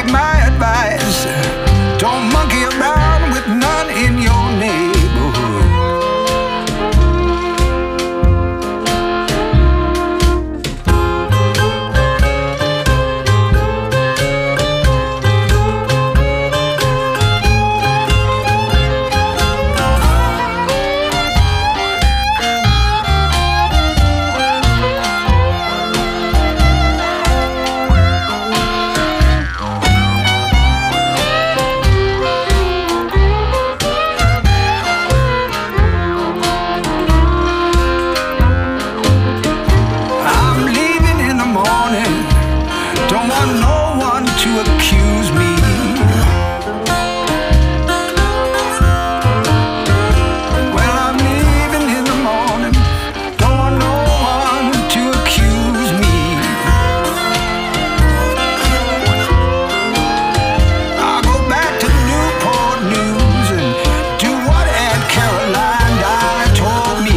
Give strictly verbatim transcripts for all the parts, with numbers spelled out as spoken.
my advice. Don't monkey around with none in your neighborhood. Don't want no one to accuse me. Well, I'm leaving in the morning. Don't want no one to accuse me. I'll go back to the Newport News and do what Aunt Caroline Dolly told me.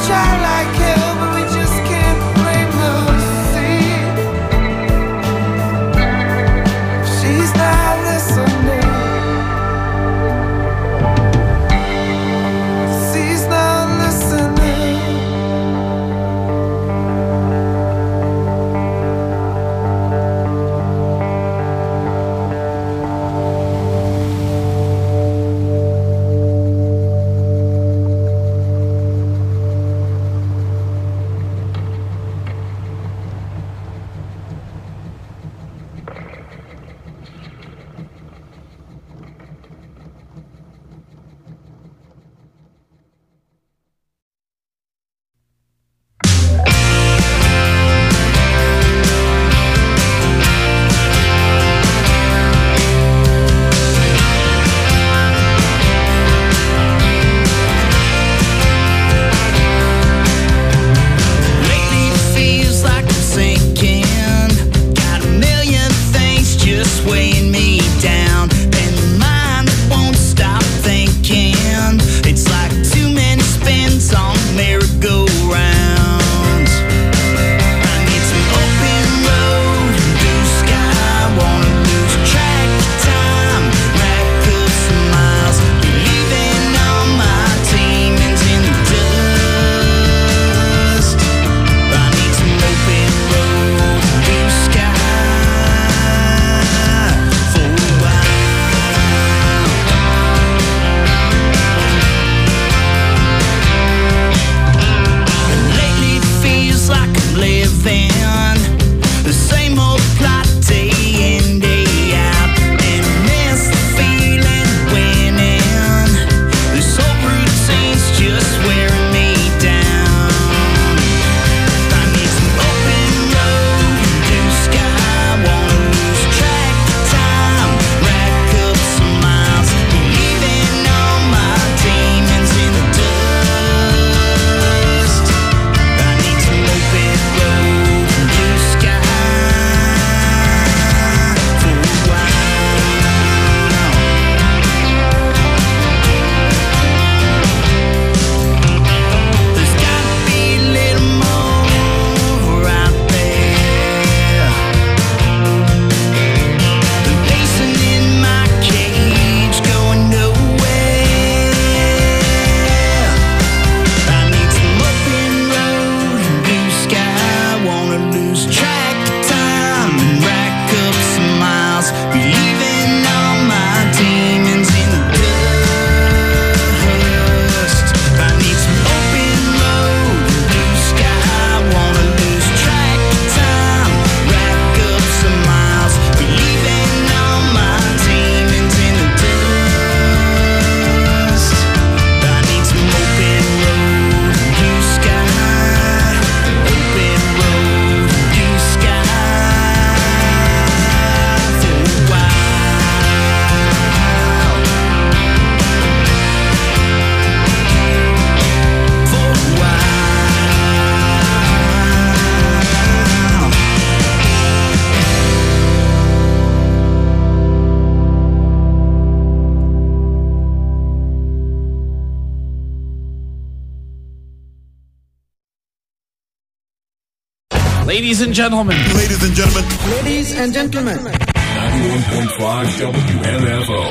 Ladies and gentlemen. Ladies and gentlemen. Ladies and gentlemen. ninety-one point five W M F O.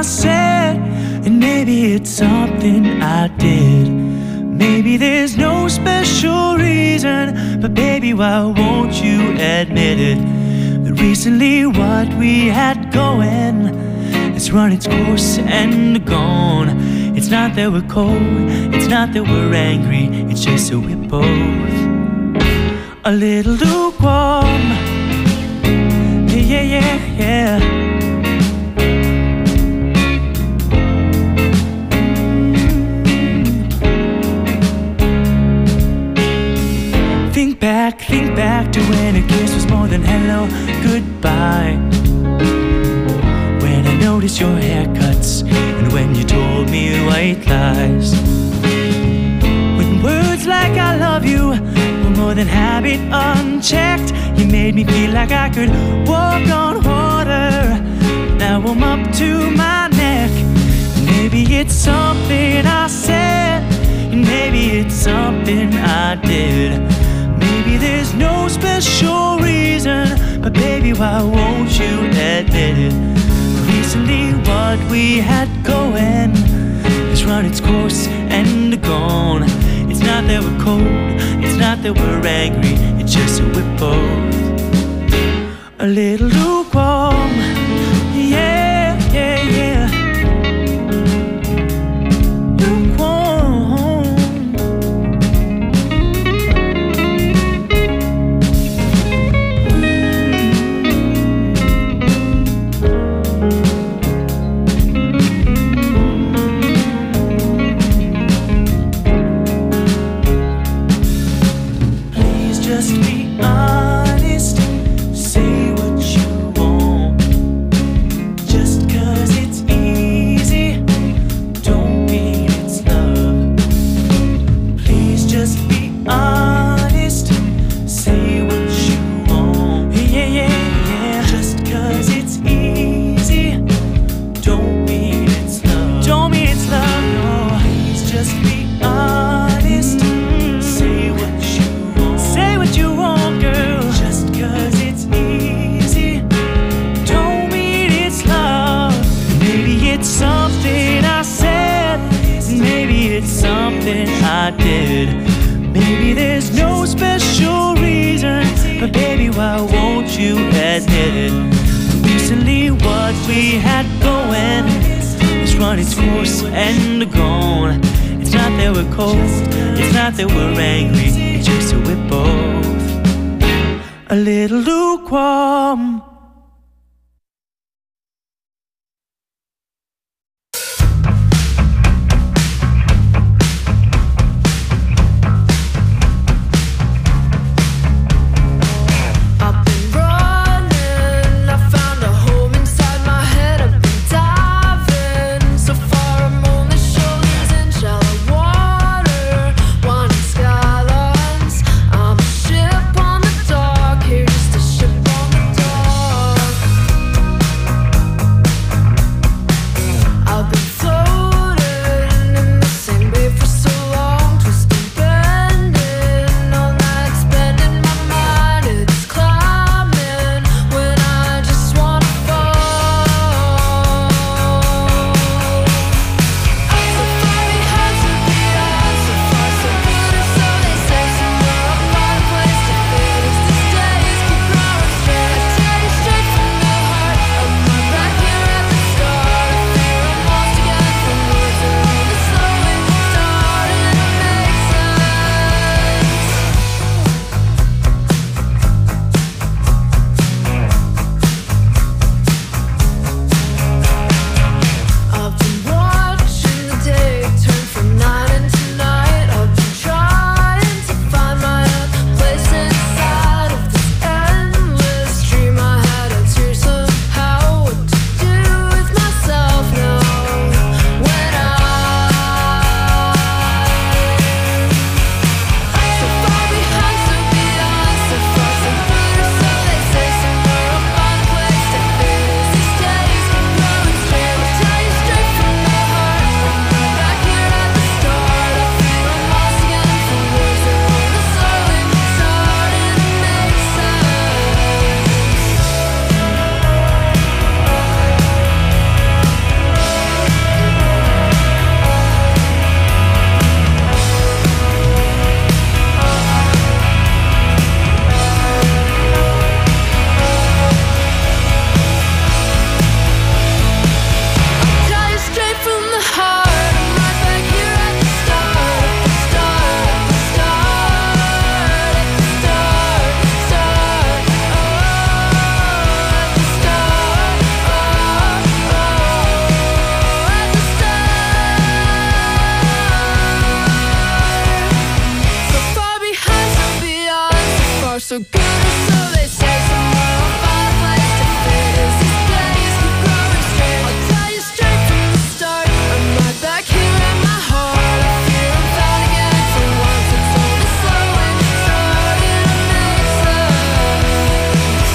said, and maybe it's something I did. Maybe there's no special reason, but baby, why won't you admit it? That recently what we had going has run its course and gone. It's not that we're cold, it's not that we're angry, it's just that we're both a little lukewarm. Yeah, yeah, yeah, yeah. Think back, think back to when a kiss was more than hello, goodbye. When I noticed your haircuts and when you told me white lies. When words like I love you were more than habit unchecked, you made me feel like I could walk on water. Now I'm up to my neck. Maybe it's something I said, and maybe it's something I did. Maybe there's no special reason, but baby, why won't you admit it? Recently what we had going has run its course and gone. It's not that we're cold, it's not that we're angry, it's just that we're both a little lukewarm. Yeah, yeah, yeah. Lukewarm. Please just be honest, say what you want. Just 'cause it's easy, don't mean it's love. Please just be honest, say what you want. Yeah, yeah, yeah. Just 'cause it's easy, don't mean it's love. Don't mean it's love, no. Please just be honest, say what you want. Say what you want, girl. Just 'cause it's easy, don't mean it's love. Maybe it's something I said, maybe it's something I did. Maybe there's no special reason, but baby, why won't you admit it? Recently what we had going has run its course and gone. It's not that we're cold, it's not that we're angry, it's just that we're both a little lukewarm. I've been running, I found a home inside my head. I've been diving so far, I'm only shoulders in shallow water. Winding skylines, I'm a ship on the dock, here just a ship on the dock. are so good, or so they say. Somewhere I'll find a place to fit. Is this place keep growing straight? I'll tell you straight from the start. I'm right back here in my heart. I feel I'm found again for once. It's only slowing, starting to make sense.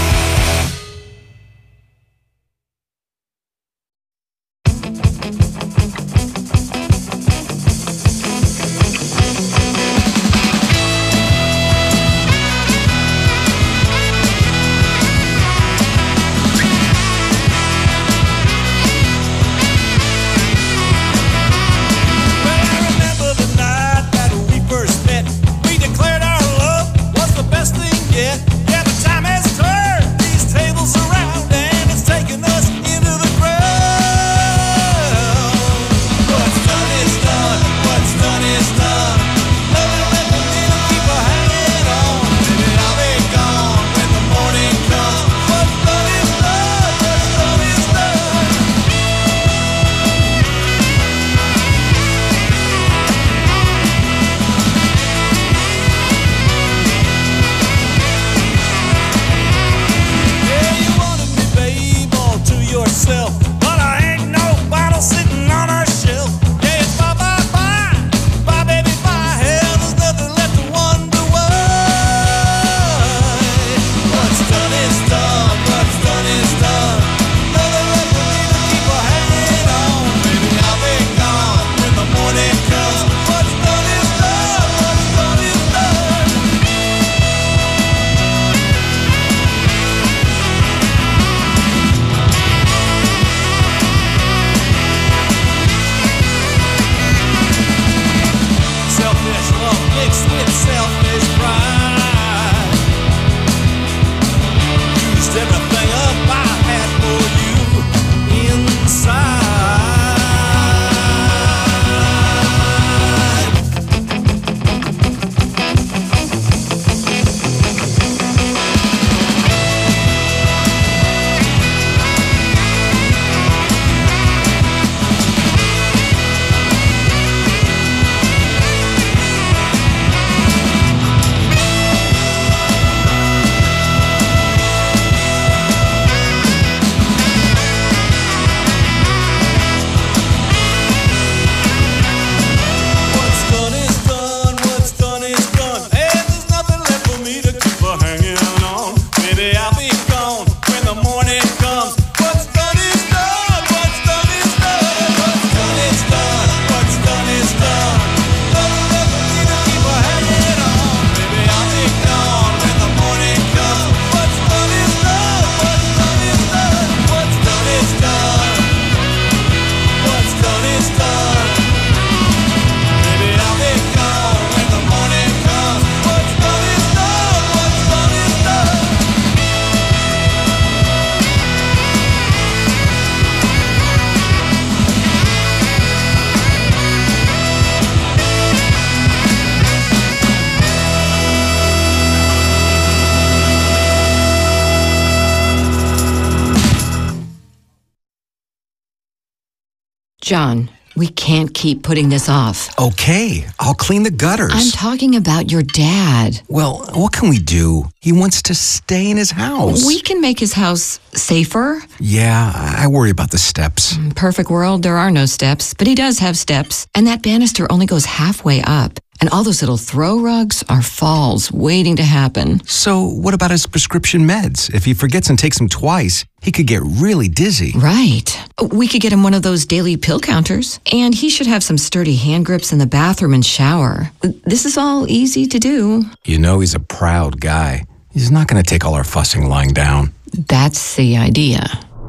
John, we can't keep putting this off. Okay, I'll clean the gutters. I'm talking about your dad. Well, what can we do? He wants to stay in his house. We can make his house safer. Yeah, I worry about the steps. Perfect world, there are no steps, but he does have steps. And that banister only goes halfway up. And all those little throw rugs are falls waiting to happen. So what about his prescription meds? If he forgets and takes them twice, he could get really dizzy. Right. We could get him one of those daily pill counters. And he should have some sturdy hand grips in the bathroom and shower. This is all easy to do. You know he's a proud guy. He's not going to take all our fussing lying down. That's the idea.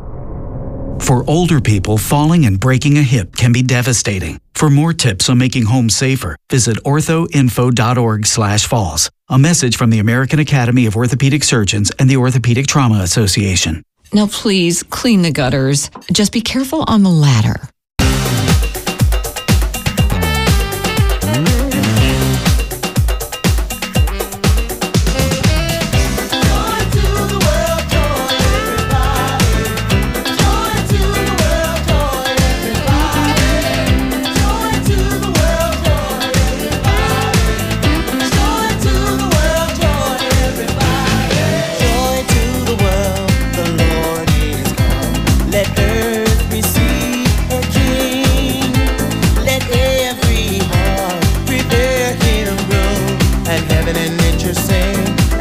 For older people, falling and breaking a hip can be devastating. For more tips on making home safer, visit orthoinfo.org slash falls. A message from the American Academy of Orthopedic Surgeons and the Orthopedic Trauma Association. Now please, clean the gutters. Just be careful on the ladder.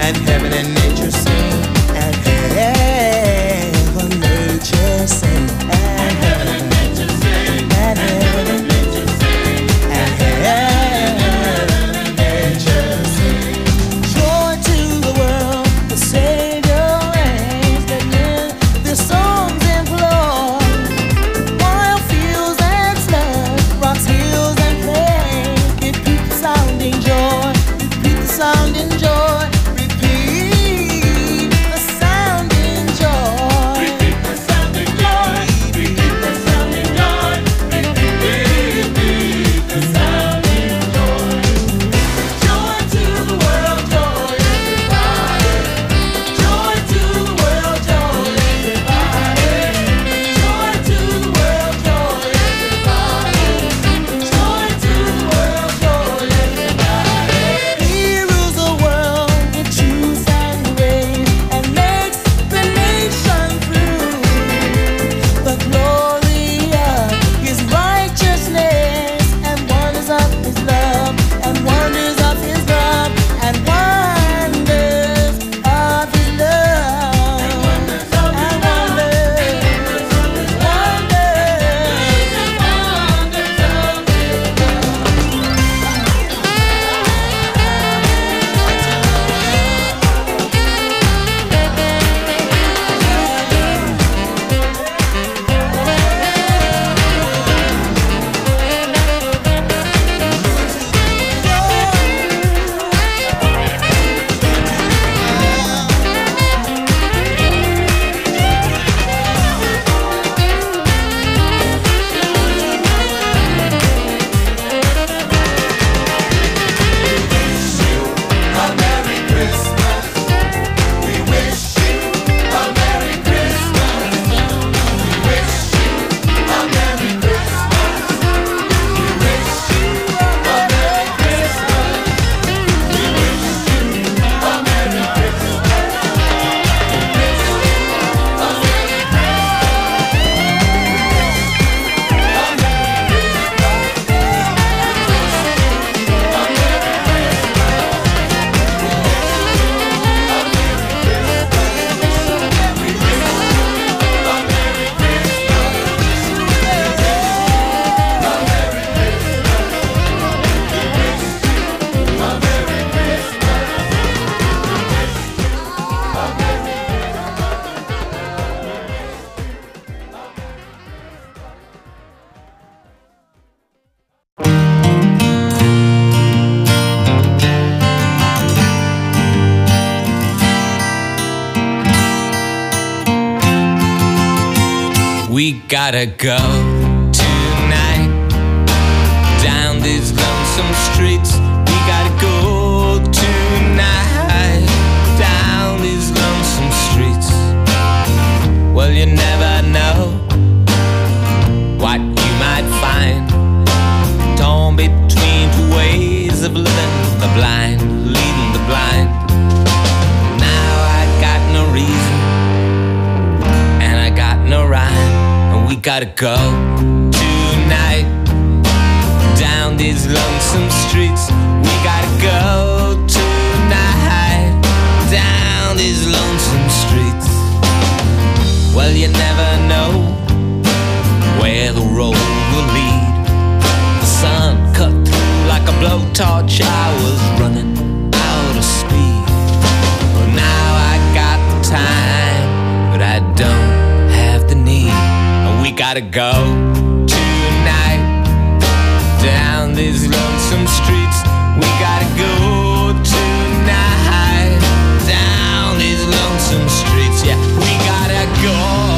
and heaven and nature sing, and heaven nature sing, and heaven and nature sing, and heaven and nature sing, and heaven and nature sing. Joy to the world, the Savior reigns, that in the songs implore. Wild fields and floods, rocks, hills and plains, repeat the sounding joy, repeat the sounding joy, repeat the sounding joy, repeat the sounding joy, repeat the sounding joy, repeat the sounding joy. Joy to the world, joy everybody. Joy to the world, joy everybody. Joy to the world, joy everybody. Joy to the world, joy everybody. He rules the world with truth and grace, and makes the nation free. The glory of His righteousness, and wonders of His love, and wonders of His love, and wonders of His love, and wonders of His love, and wonders, We gotta go tonight down these lonesome streets. We gotta go tonight down these lonesome streets. Well, you never know what you might find torn between two ways of living, the blind leading the blind. Now I got no reason and I got no rhyme, and we gotta go tonight down these lonesome streets. We gotta go tonight down these lonesome streets. Well, you never know where the road will lead. The sun cut through like a blowtorch. I was running out of speed. Well, now I got the time, but I don't have the need. And we gotta go tonight down these lonesome streets. We gotta go tonight down these lonesome streets. Yeah, we gotta go.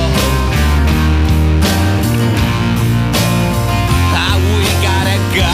Ah, we gotta go.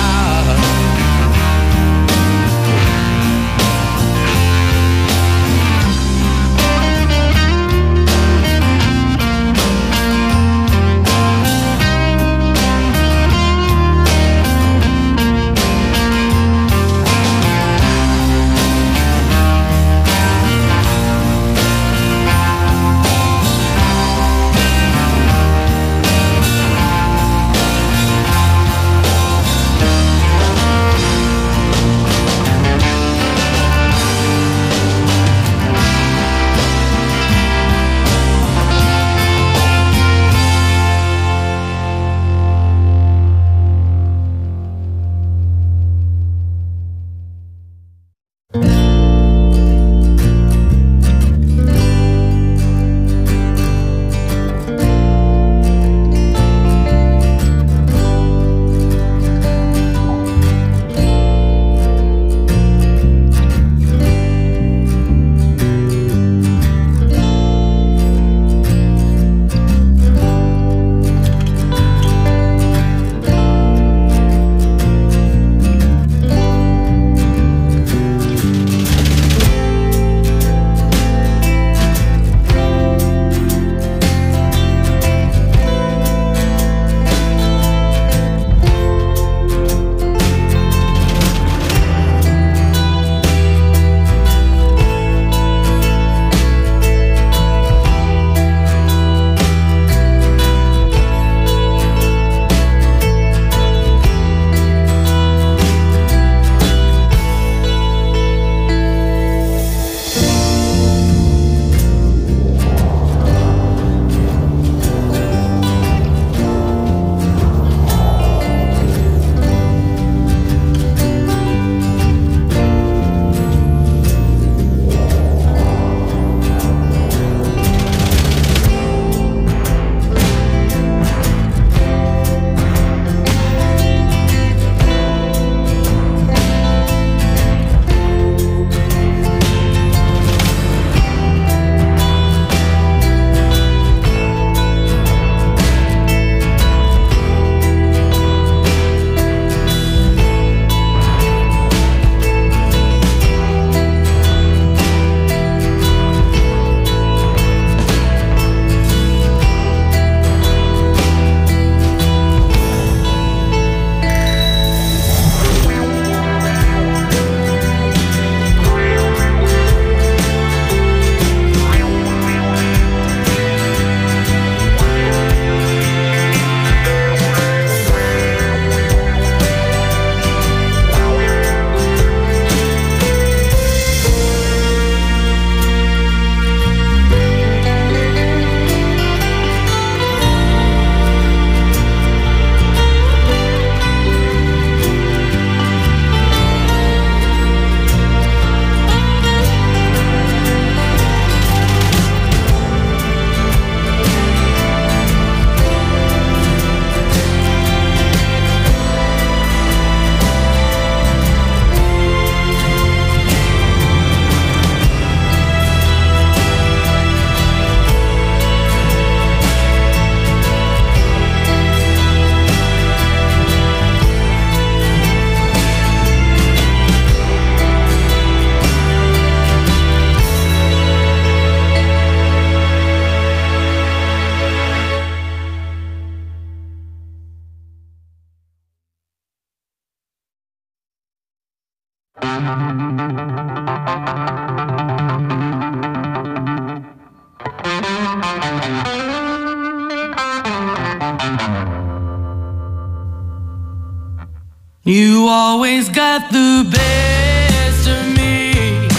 always got the best of me.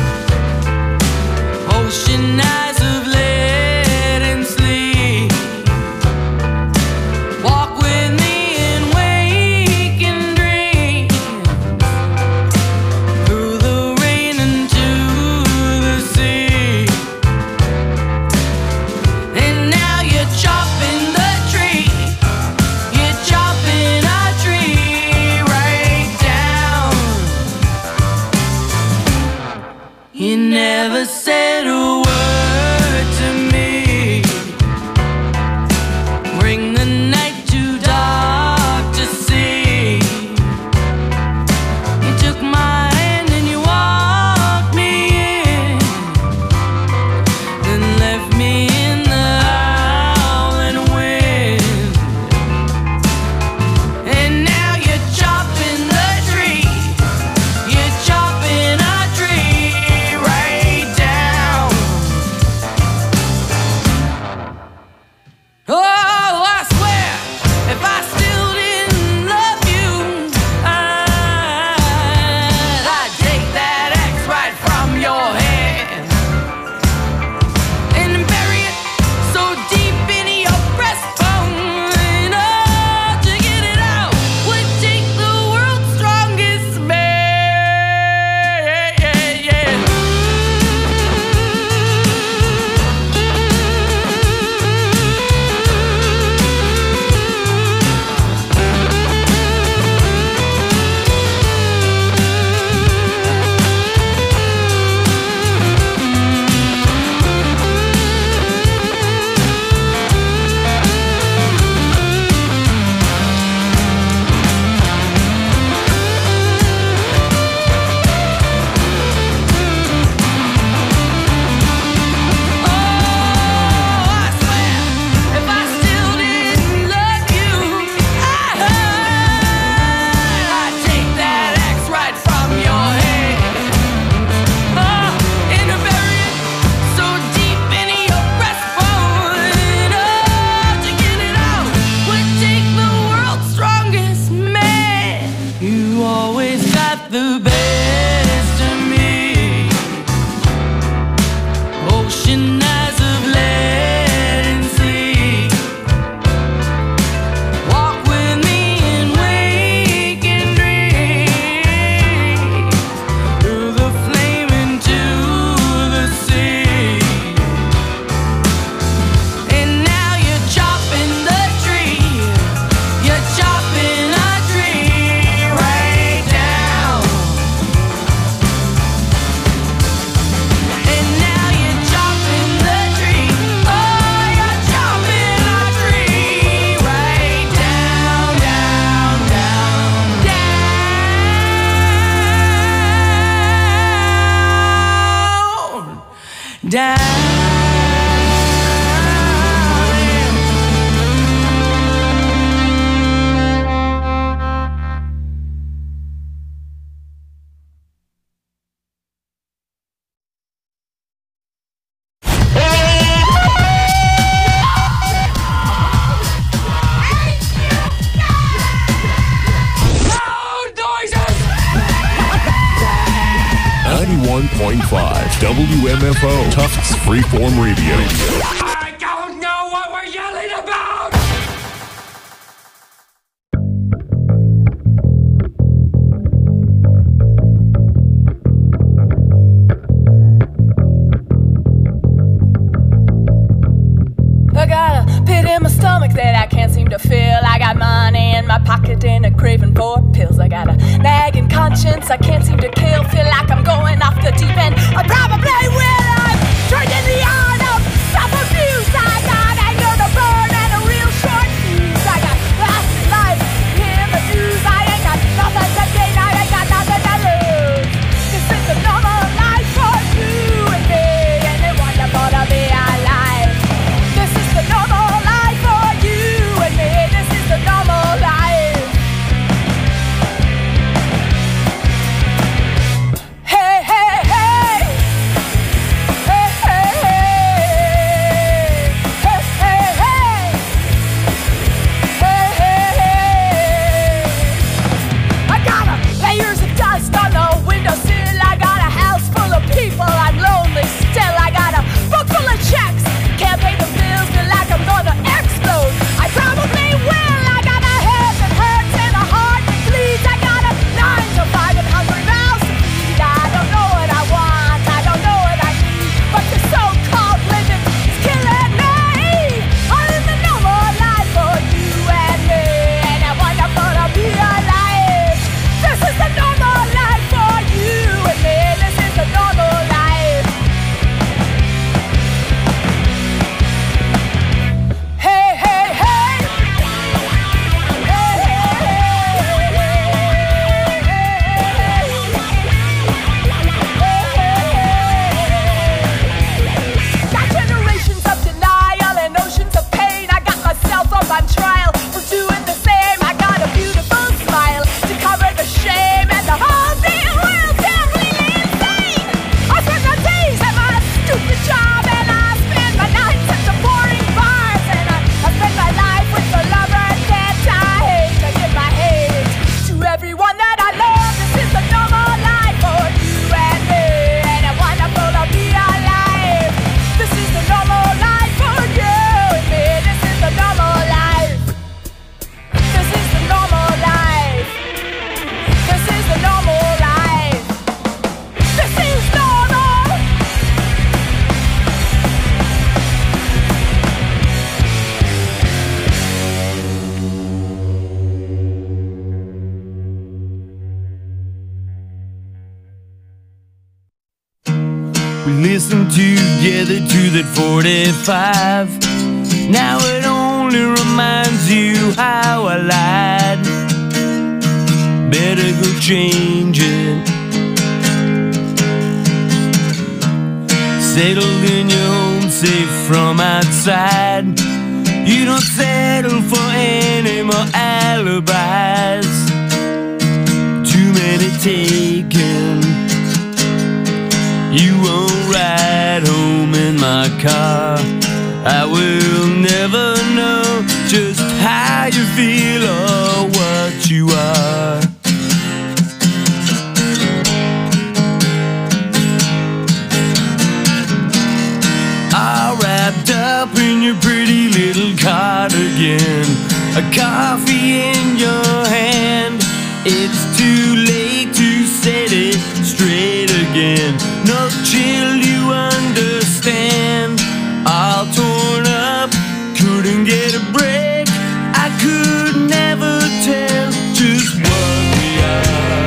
Ocean eyes of lead and sleep. Walk with me in waking dreams. Through the rain into the sea. And now you're chopping the tree. You're chopping a tree right down. You never said a word to me. Bring the night too dark to see. You took my hand and you walked me in. Then left me in the howling wind. And now you're chopping the tree. You're chopping a tree right down. Oh, I swear, if I still didn't love you, I'd, I'd take that axe right from your hand and bury it so deep into your breastbone. Oh, to get it out would take the world's strongest man. Yeah, yeah. Oh, I swear, if I still didn't love you, I'd, I'd take that axe right from your hand. Oh, and bury it so deep into your breastbone. Oh, to get it out would take the world's strongest man. You always got the best of me. Ocean eyes of lead and sleep. Walk with me in waking dreams. Through the flame into the sea. And now you're chopping the tree. You're chopping a tree right down. And now you're chopping the tree. Oh, you're chopping a tree right down, down, down, down, down. ninety-one point five W M F O Tufts Freeform Radio. I don't know what we're yelling about! I got a pit in my stomach that I can't seem to feel. I got money in my pocket and a craving for pills. I got a nagging conscience I can't seem to kill. Feel like I'm going off the deep end. I probably will. I'm trained in the art of self-abuse. I got anger to burn and a real short fuse. I got last life in the news. I ain't got nothing to gain. I ain't got nothing to lose. This is the normal life for you and me, and it's wonderful to be alive. This is the normal life for you and me. This is the normal life. Hey, hey, hey. listen together to that forty-five. Now it only reminds you how I lied. Better go change it. Settled in your home, safe from outside. You don't settle for any more alibis. Too many taken. You won't ride home in my car. I will never know just how you feel or what you are. All wrapped up in your pretty little cardigan, a coffee in your hand. It's too late to set it straight again. No chill, you understand. All torn up, couldn't get a break. I could never tell just what we are.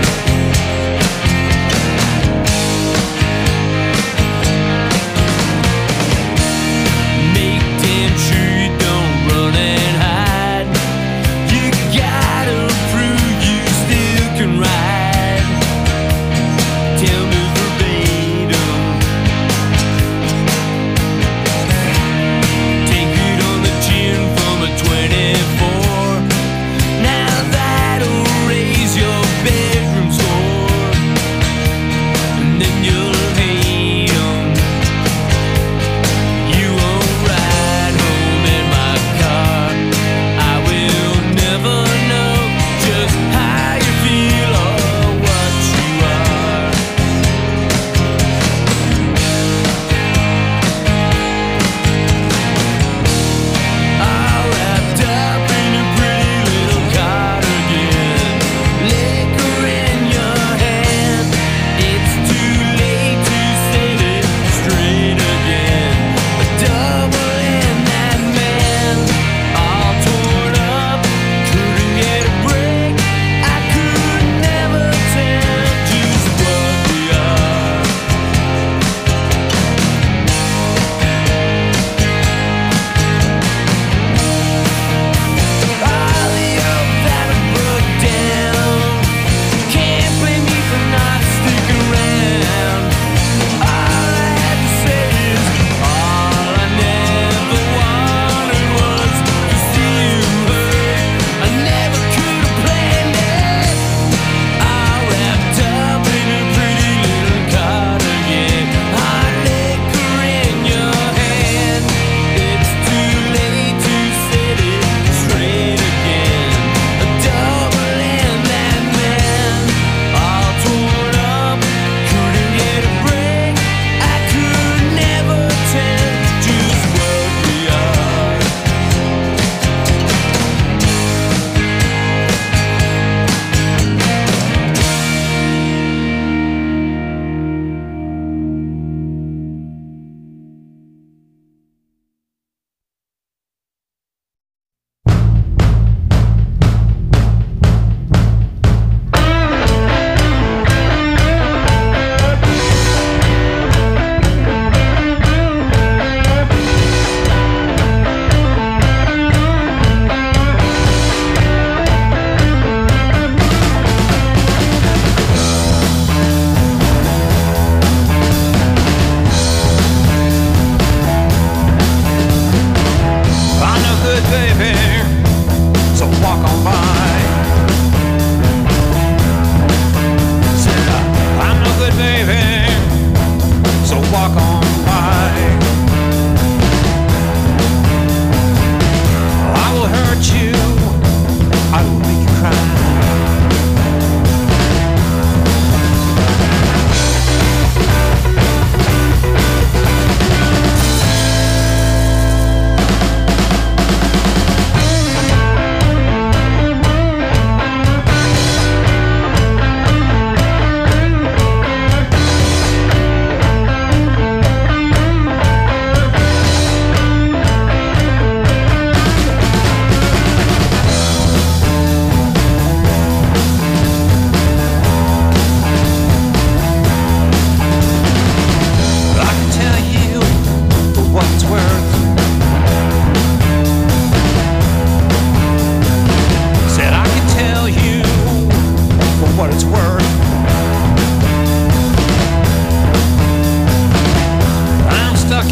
Make damn sure you don't run and hide. You gotta prove you still can ride.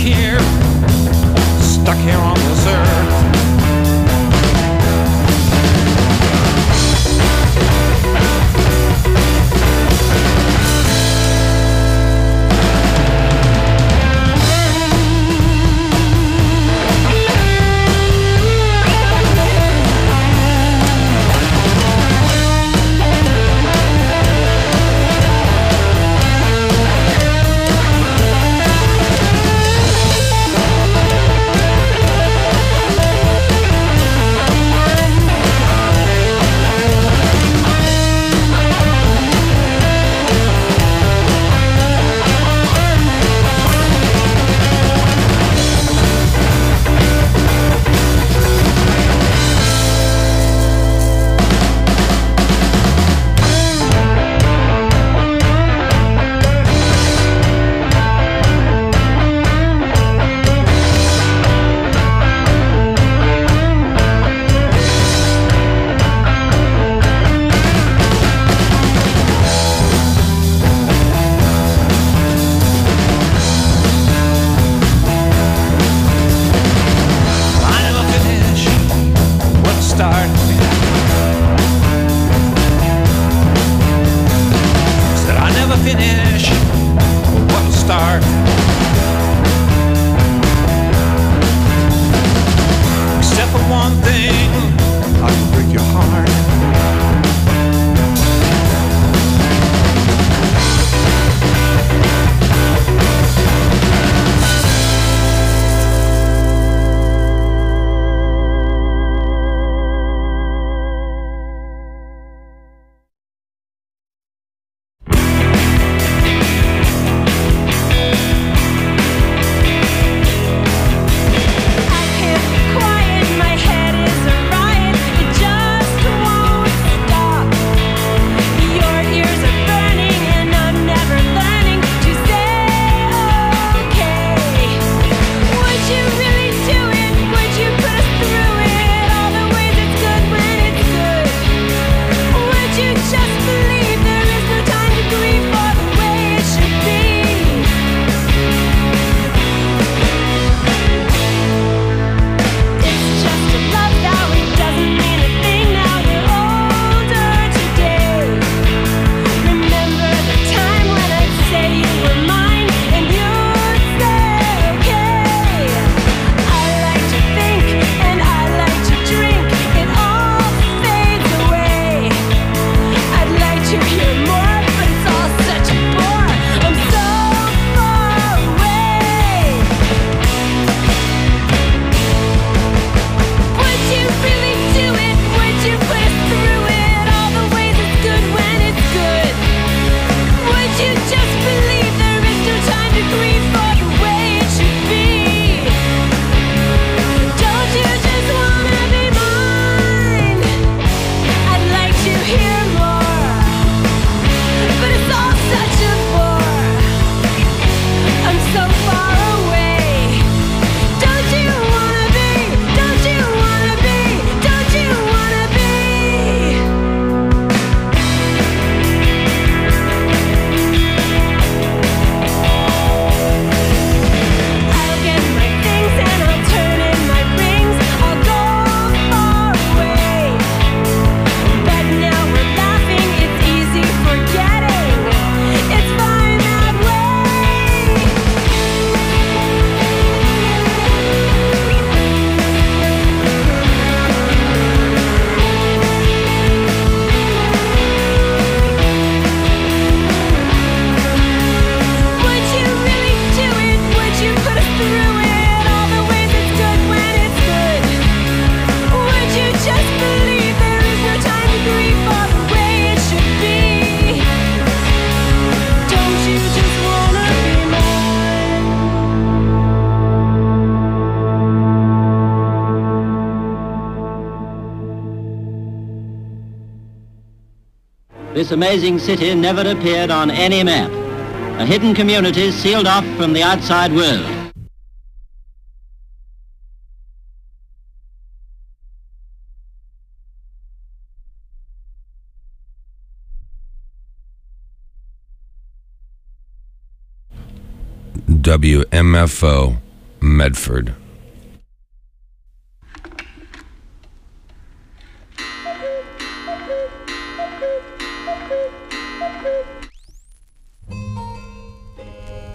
here, stuck here on this earth. This amazing city never appeared on any map. A hidden community sealed off from the outside world. W M F O Medford.